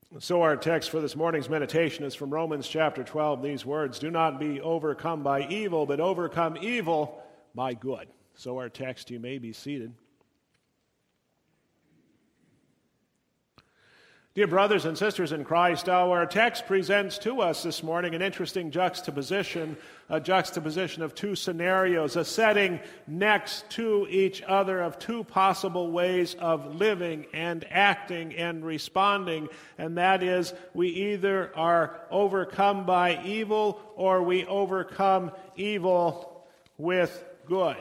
So our text for this morning's meditation is from Romans chapter 12. These words, "Do not be overcome by evil, but overcome evil by good." So our text, you may be seated. Dear brothers and sisters in Christ, our text presents to us this morning an interesting juxtaposition, a juxtaposition of two scenarios, a setting next to each other of two possible ways of living and acting and responding, and that is we either are overcome by evil or we overcome evil with good.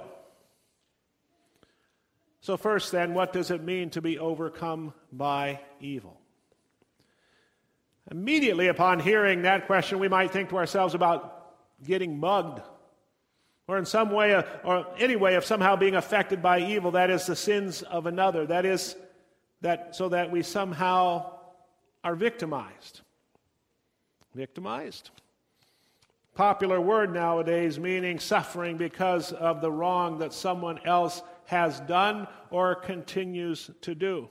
So first then, what does it mean to be overcome by evil? Immediately upon hearing that question, we might think to ourselves about getting mugged, or in some way, or any way of somehow being affected by evil, that is the sins of another, that is, that so that we somehow are victimized. Victimized? Popular word nowadays meaning suffering because of the wrong that someone else has done or continues to do.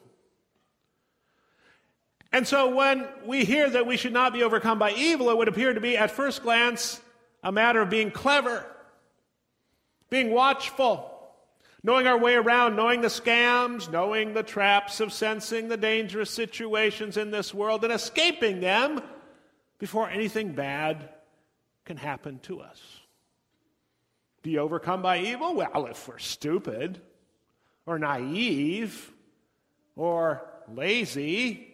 And so when we hear that we should not be overcome by evil, it would appear to be, at first glance, a matter of being clever, being watchful, knowing our way around, knowing the scams, knowing the traps of sensing the dangerous situations in this world and escaping them before anything bad can happen to us. Be overcome by evil? Well, if we're stupid or naive or lazy.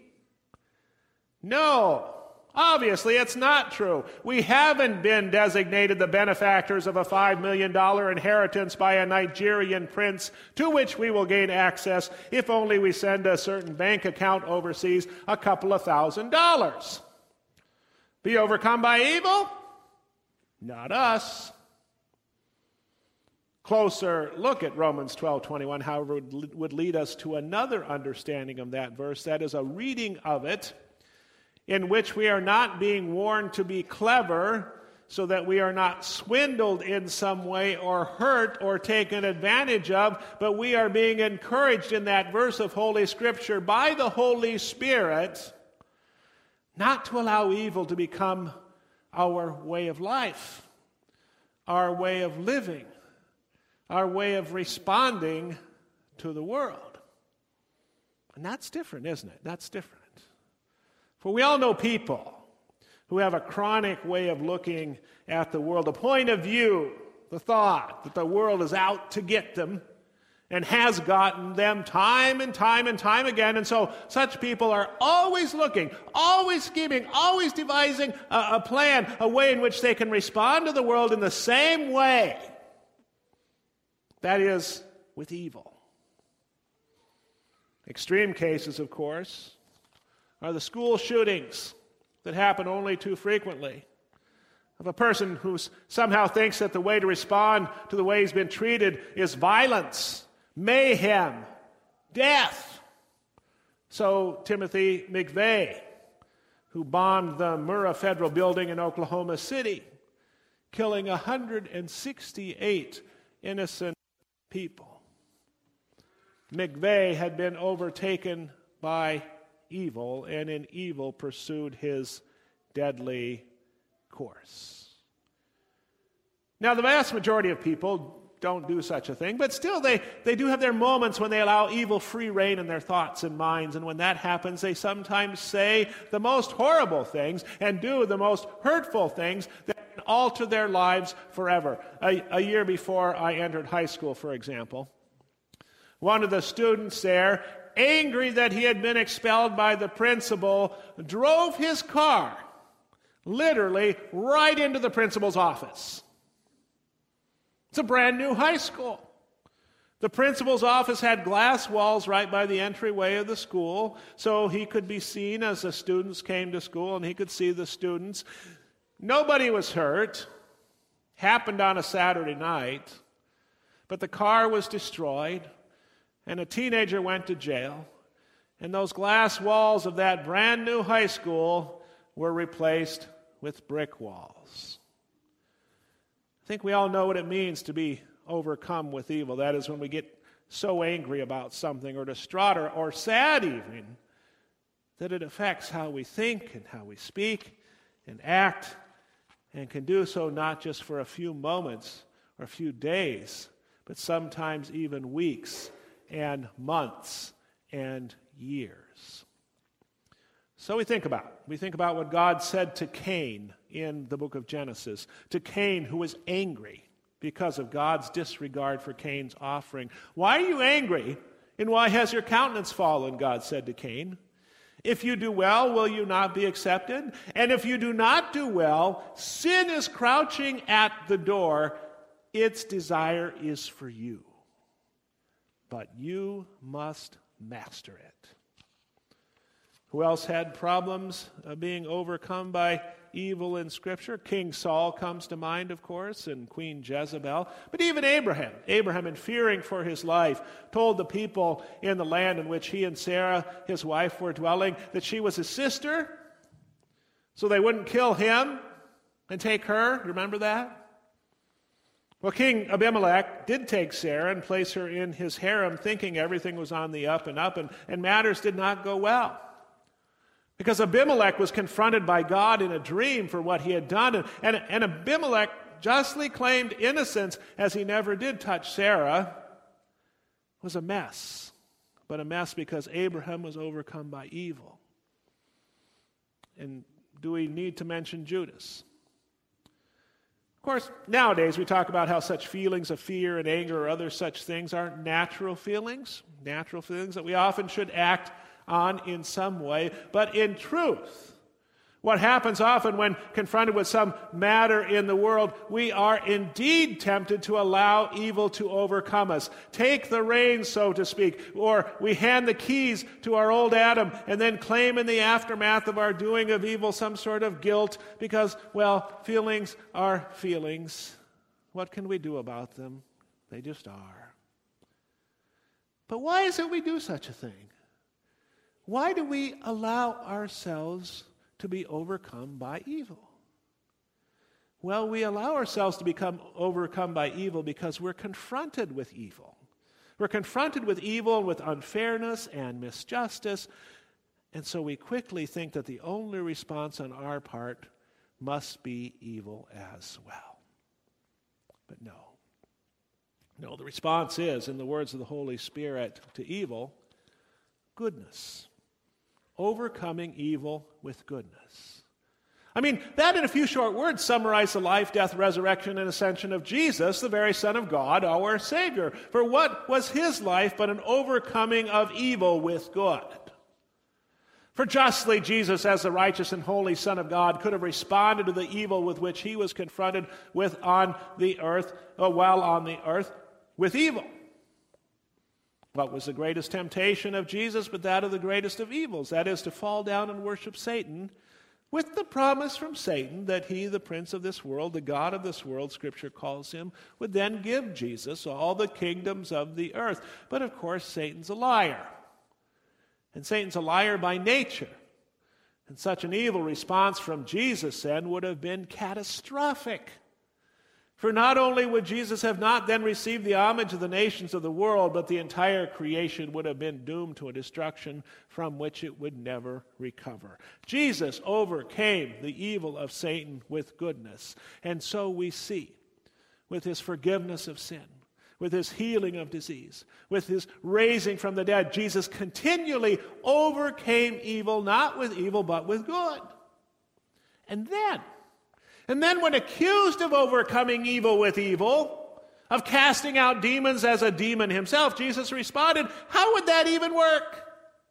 No, obviously it's not true. We haven't been designated the benefactors of a $5 million inheritance by a Nigerian prince to which we will gain access if only we send a certain bank account overseas a couple of $1,000s. Be overcome by evil? Not us. Closer look at Romans 12:21, however, would lead us to another understanding of that verse. That is a reading of it in which we are not being warned to be clever so that we are not swindled in some way or hurt or taken advantage of, but we are being encouraged in that verse of Holy Scripture by the Holy Spirit not to allow evil to become our way of life, our way of living, our way of responding to the world. And that's different, isn't it? That's different. For we all know people who have a chronic way of looking at the world, a point of view, the thought that the world is out to get them and has gotten them time and time and time again. And so such people are always looking, always scheming, always devising a plan, a way in which they can respond to the world in the same way. That is, with evil. Extreme cases, of course, are the school shootings that happen only too frequently, of a person who somehow thinks that the way to respond to the way he's been treated is violence, mayhem, death. So Timothy McVeigh, who bombed the Murrah Federal Building in Oklahoma City, killing 168 innocent people. McVeigh had been overtaken by evil, and in evil pursued his deadly course. Now, the vast majority of people don't do such a thing, but still they do have their moments when they allow evil free rein in their thoughts and minds, and when that happens, they sometimes say the most horrible things and do the most hurtful things that can alter their lives forever. A year before I entered high school, for example, one of the students there, angry that he had been expelled by the principal, drove his car literally right into the principal's office. It's a brand new high school. The principal's office had glass walls right by the entryway of the school, so he could be seen as the students came to school, and he could see the students. Nobody was hurt. Happened on a Saturday night, but the car was destroyed, and a teenager went to jail, and those glass walls of that brand new high school were replaced with brick walls. I think we all know what it means to be overcome with evil. That is when we get so angry about something or distraught or sad even that it affects how we think and how we speak and act, and can do so not just for a few moments or a few days, but sometimes even weeks and months and years. So we think about what God said to Cain in the book of Genesis, to Cain who was angry because of God's disregard for Cain's offering. Why are you angry, and why has your countenance fallen? God said to Cain. If you do well, will you not be accepted? And if you do not do well, sin is crouching at the door. Its desire is for you, but you must master it. Who else had problems being overcome by evil in Scripture? King Saul comes to mind, of course, and Queen Jezebel. But even Abraham, in fearing for his life, told the people in the land in which he and Sarah, his wife, were dwelling, that she was his sister, so they wouldn't kill him and take her. Remember that? Well, King Abimelech did take Sarah and place her in his harem, thinking everything was on the up, and matters did not go well. Because Abimelech was confronted by God in a dream for what he had done, and Abimelech justly claimed innocence, as he never did touch Sarah. It was a mess, but a mess because Abraham was overcome by evil. And do we need to mention Judas? Of course, nowadays we talk about how such feelings of fear and anger or other such things are natural feelings that we often should act on in some way. But in truth, what happens often when confronted with some matter in the world, we are indeed tempted to allow evil to overcome us. Take the reins, so to speak, or we hand the keys to our old Adam and then claim in the aftermath of our doing of evil some sort of guilt because, well, feelings are feelings. What can we do about them? They just are. But why is it we do such a thing? Why do we allow ourselves to be overcome by evil? Well, we allow ourselves to become overcome by evil because we're confronted with evil. We're confronted with evil, with unfairness and misjustice, and so we quickly think that the only response on our part must be evil as well. But no, the response is, in the words of the Holy Spirit to evil, goodness. Overcoming evil with goodness. I mean, that in a few short words summarizes the life, death, resurrection, and ascension of Jesus, the very Son of God, our Savior. For what was his life but an overcoming of evil with good? For justly Jesus, as the righteous and holy Son of God, could have responded to the evil with which he was confronted with while on the earth, with evil. What was the greatest temptation of Jesus but that of the greatest of evils? That is, to fall down and worship Satan, with the promise from Satan that he, the prince of this world, the god of this world, Scripture calls him, would then give Jesus all the kingdoms of the earth. But of course, Satan's a liar. And Satan's a liar by nature. And such an evil response from Jesus then would have been catastrophic. For not only would Jesus have not then received the homage of the nations of the world, but the entire creation would have been doomed to a destruction from which it would never recover. Jesus overcame the evil of Satan with goodness. And so we see, with his forgiveness of sin, with his healing of disease, with his raising from the dead, Jesus continually overcame evil, not with evil, but with good. And then when accused of overcoming evil with evil, of casting out demons as a demon himself, Jesus responded, how would that even work?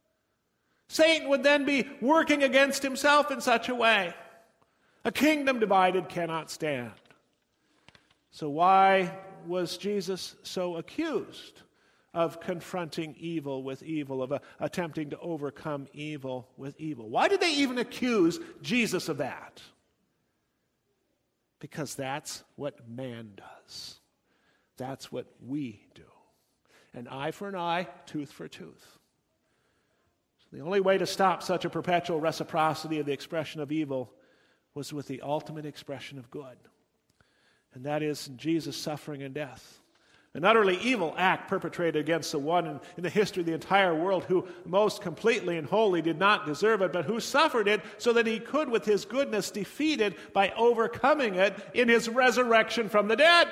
Satan would then be working against himself in such a way. A kingdom divided cannot stand. So why was Jesus so accused of confronting evil with evil, of attempting to overcome evil with evil? Why did they even accuse Jesus of that? Because that's what man does. That's what we do. An eye for an eye, tooth for tooth. So the only way to stop such a perpetual reciprocity of the expression of evil was with the ultimate expression of good. And that is in Jesus' suffering and death, An utterly evil act perpetrated against the one in the history of the entire world who most completely and wholly did not deserve it, but who suffered it so that he could, with his goodness, defeat it by overcoming it in his resurrection from the dead.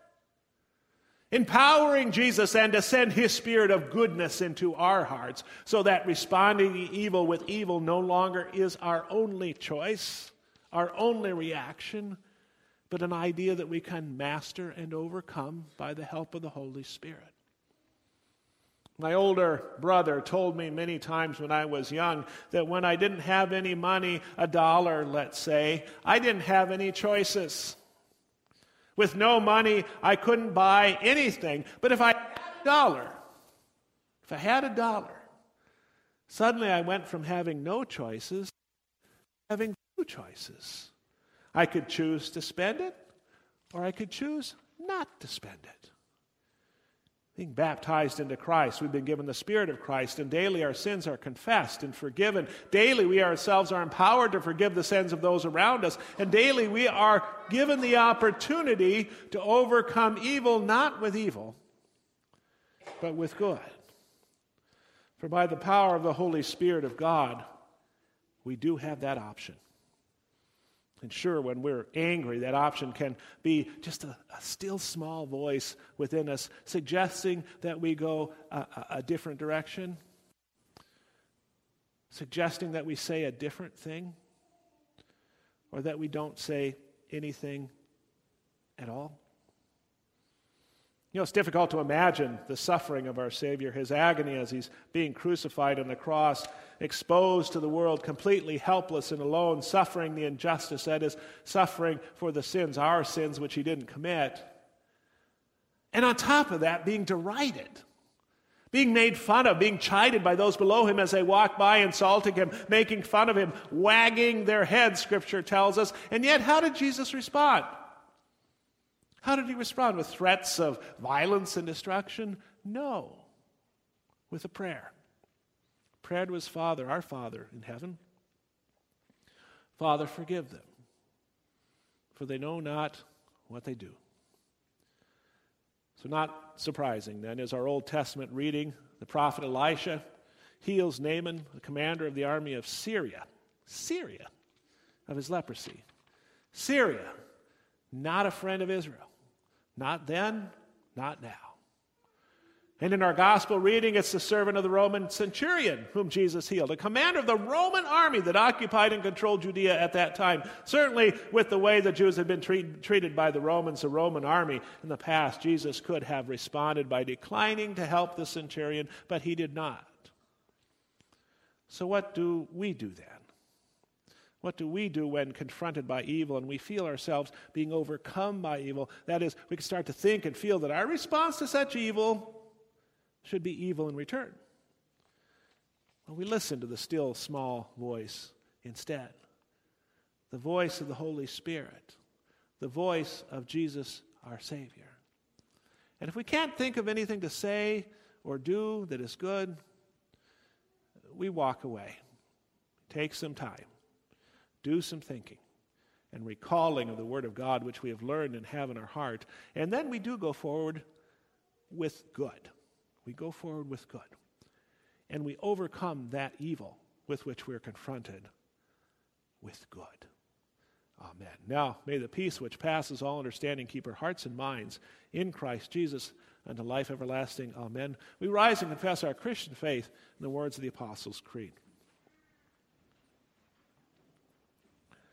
Empowering Jesus and to send his spirit of goodness into our hearts so that responding to evil with evil no longer is our only choice, our only reaction, but an idea that we can master and overcome by the help of the Holy Spirit. My older brother told me many times when I was young that when I didn't have any money, $1, let's say, I didn't have any choices. With no money, I couldn't buy anything. But if I had a dollar, suddenly I went from having no choices to having 2 choices. I could choose to spend it, or I could choose not to spend it. Being baptized into Christ, we've been given the Spirit of Christ, and daily our sins are confessed and forgiven. Daily we ourselves are empowered to forgive the sins of those around us, and daily we are given the opportunity to overcome evil, not with evil, but with good. For by the power of the Holy Spirit of God, we do have that option. And sure, when we're angry, that option can be just a still small voice within us suggesting that we go a different direction, suggesting that we say a different thing, or that we don't say anything at all. You know, it's difficult to imagine the suffering of our Savior, his agony as he's being crucified on the cross, exposed to the world, completely helpless and alone, suffering the injustice, that is, suffering for the sins, our sins, which he didn't commit. And on top of that, being derided, being made fun of, being chided by those below him as they walk by, insulting him, making fun of him, wagging their heads, Scripture tells us. And yet, how did Jesus respond? How did he respond? With threats of violence and destruction? No. With a prayer. Prayer to his Father, our Father in heaven. Father, forgive them, for they know not what they do. So not surprising then is our Old Testament reading. The prophet Elisha heals Naaman, the commander of the army of Syria, of his leprosy. Syria, not a friend of Israel. Not then, not now. And in our gospel reading, it's the servant of the Roman centurion whom Jesus healed, a commander of the Roman army that occupied and controlled Judea at that time. Certainly, with the way the Jews had been treated by the Romans, the Roman army in the past, Jesus could have responded by declining to help the centurion, but he did not. So what do we do then? What do we do when confronted by evil and we feel ourselves being overcome by evil? That is, we can start to think and feel that our response to such evil should be evil in return. Well, we listen to the still small voice instead. The voice of the Holy Spirit. The voice of Jesus, our Savior. And if we can't think of anything to say or do that is good, we walk away. Take some time. Do some thinking and recalling of the Word of God, which we have learned and have in our heart. And then we do go forward with good. We go forward with good. And we overcome that evil with which we are confronted with good. Amen. Now, may the peace which passes all understanding keep our hearts and minds in Christ Jesus unto life everlasting. Amen. We rise and confess our Christian faith in the words of the Apostles' Creed.